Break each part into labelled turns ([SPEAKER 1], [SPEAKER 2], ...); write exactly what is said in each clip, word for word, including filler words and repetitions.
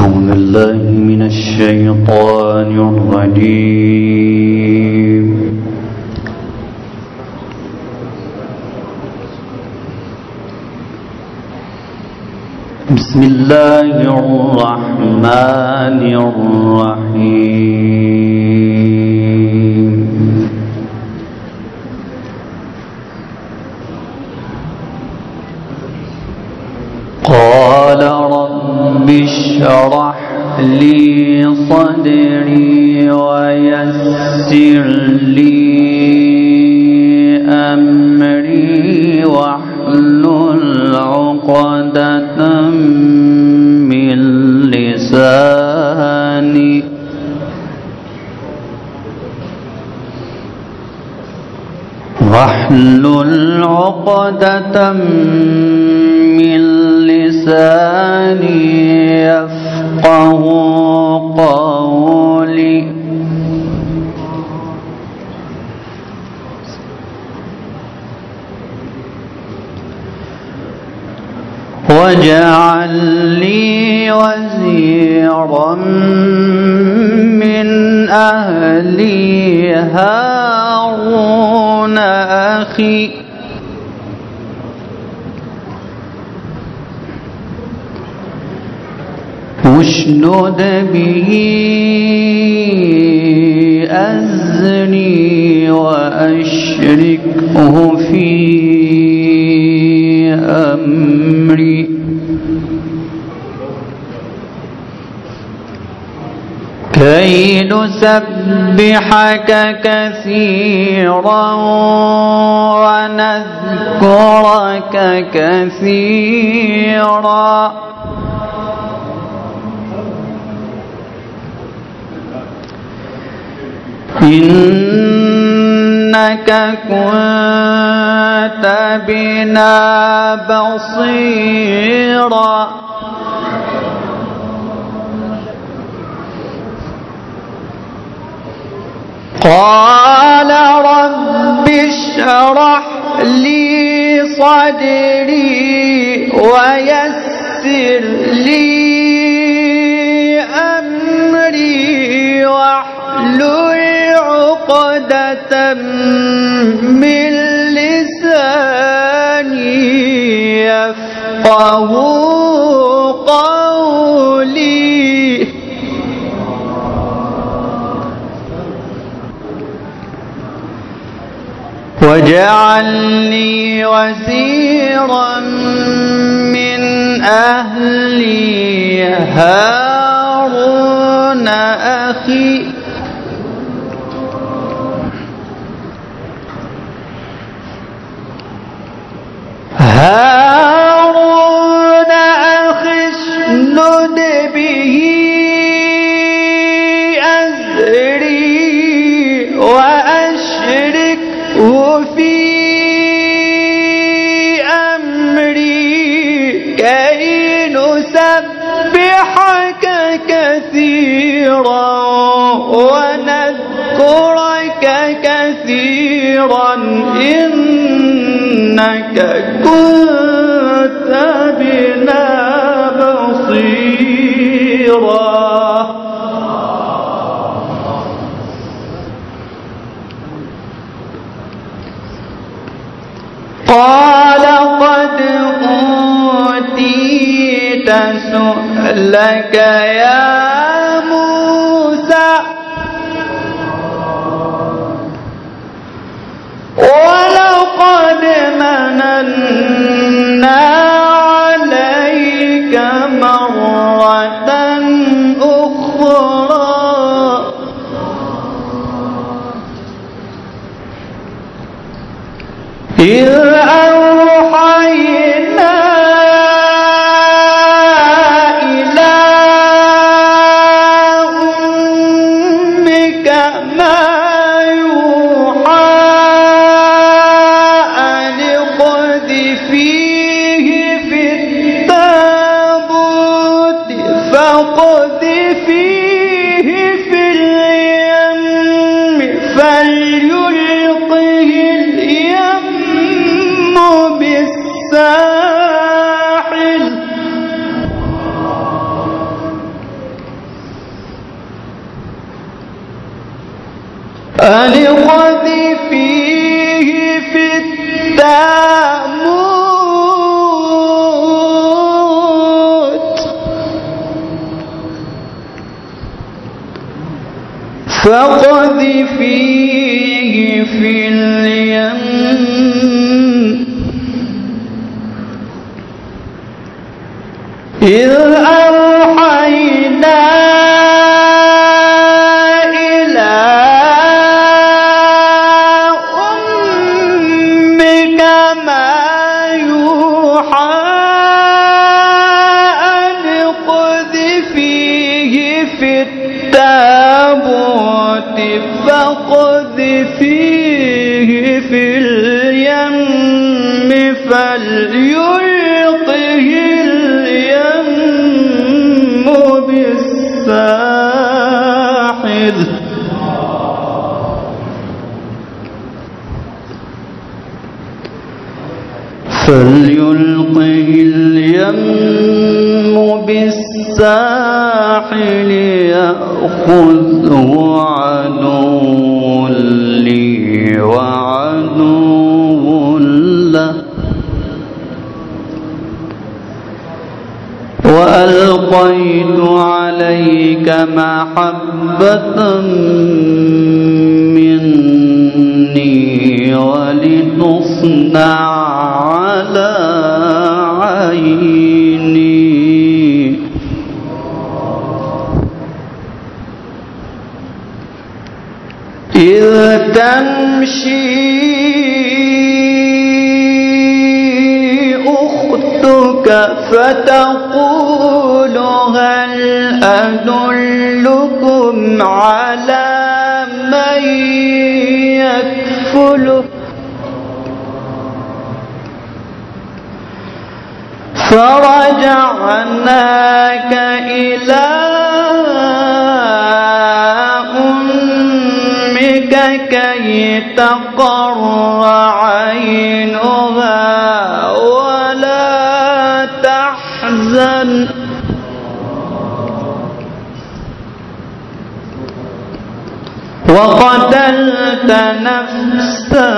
[SPEAKER 1] أعوذ بالله من الشيطان الرجيم. بسم الله الرحمن الرحيم. قال رب اشرح لي صدري ويسر لي أمري واحلل عقدة من لساني واحلل عقدة من لساني يفقه قولي. واجعل لي وزيرا من أهلي هارون أخي اشدد به أزري وأشركه في أمري كي نسبحك كثيرا ونذكرك كثيرا إنك كنت بنا بصيرا. قال رب اشرح لي صدري ويسر لي أمري واحلل عقدة من لساني يفقه قولي. واجعل لي وزيرا من أهلي هارون أخي هارون أخي اشدد به أزري وأشركه في أمري كي نسبحك كثيرا ونذكرك كثيرا إنك كنت بنا بصيرا. قال قد أوتيت سؤلك يا موسى ولقد مننا عليك مرة أخرى إذ أوحينا إلى أمك ما يوحى أن اقذفيه في التابوت فاقذفيه في اليم فليلقه اليم بالساحل. الساحل. أن اقذفيه في التابوت فاقذفيه في اليم إذ أوحينا إلى أمك ما يوحى أن اقذفيه في التابوت فاقذفيه في اليم فليلقه اليم بالساحل فليلقه اليم بالساحل يأخذه عدو لي وعدو له وألقيت عليك محبة مني ولتصنع على عيني إذ تمشي أختك فتقول هل أدلكم على من يكفله فرجعناك إلى أمك كي تقر عينها ولا تحزن وقتلت نفسا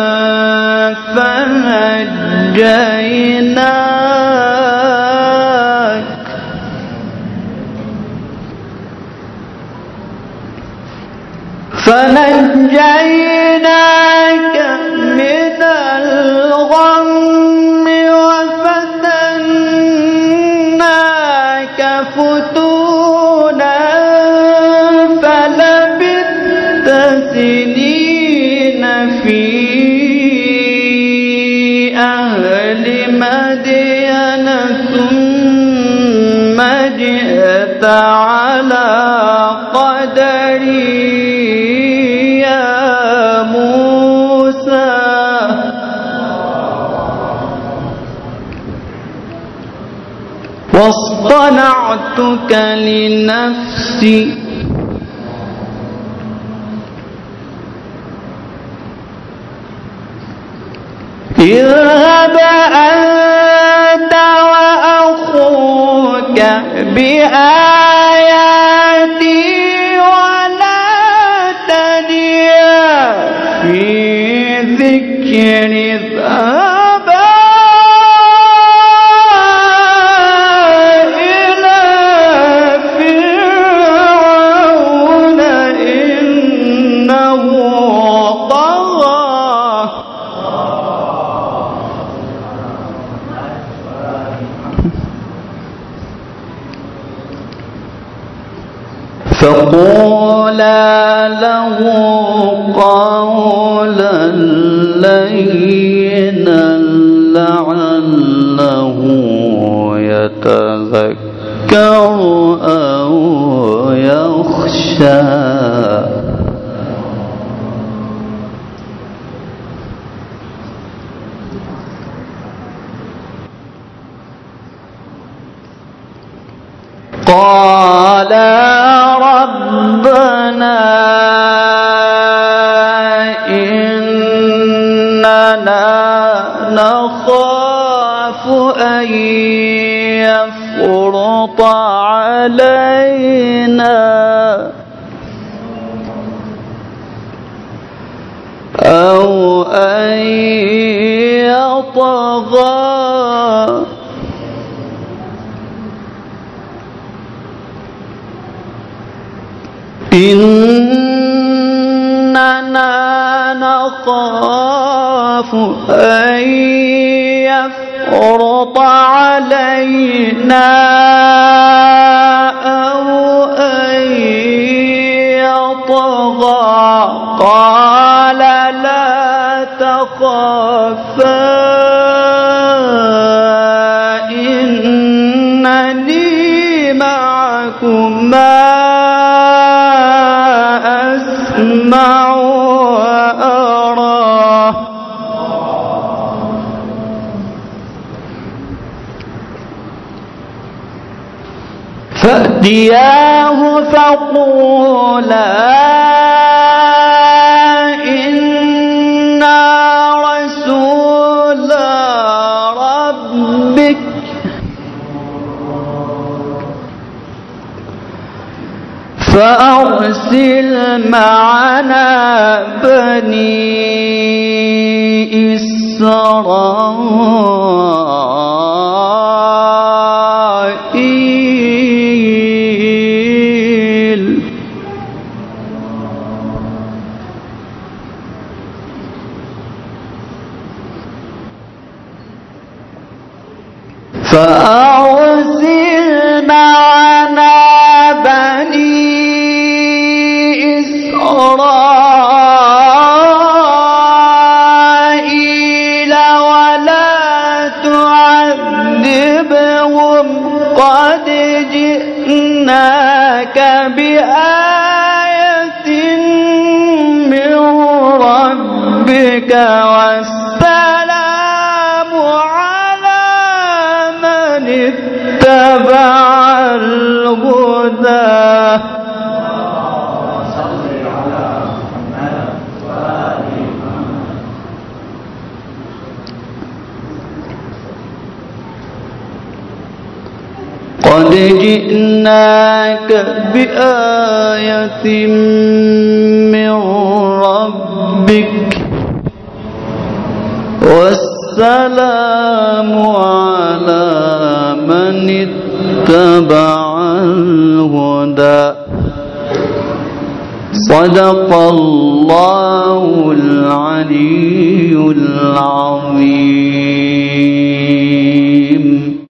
[SPEAKER 1] فنجيناك فنجيناك من الغم وفتناك فتونا فلبثت سنين في أهل مدين ثم جئت على قدري واصطنعتك لنفسي اذهب أنت وأخوك بآياتي ولا تنيا في ذكر اذهبا فقولا له قولا لينا لعله يتذكر أو يخشى قال ربنا إننا نخاف أن يفرط علينا أن يطغى إننا نخاف أن يفرط علينا أو أن يطغى قال لا تخافا إنني معكما أسمع وأرى فأتياه فقولا إنا رسول ربك فأرسل معنا بني إسرائيل فأرسل معنا بني إسرائيل ولا تعذبهم قد جئناك بآية من ربك والسلام على من اتبع الهدى قد جئناك بآية من ربك والسلام على من اتبع الهدى صدق الله العلي العظيم.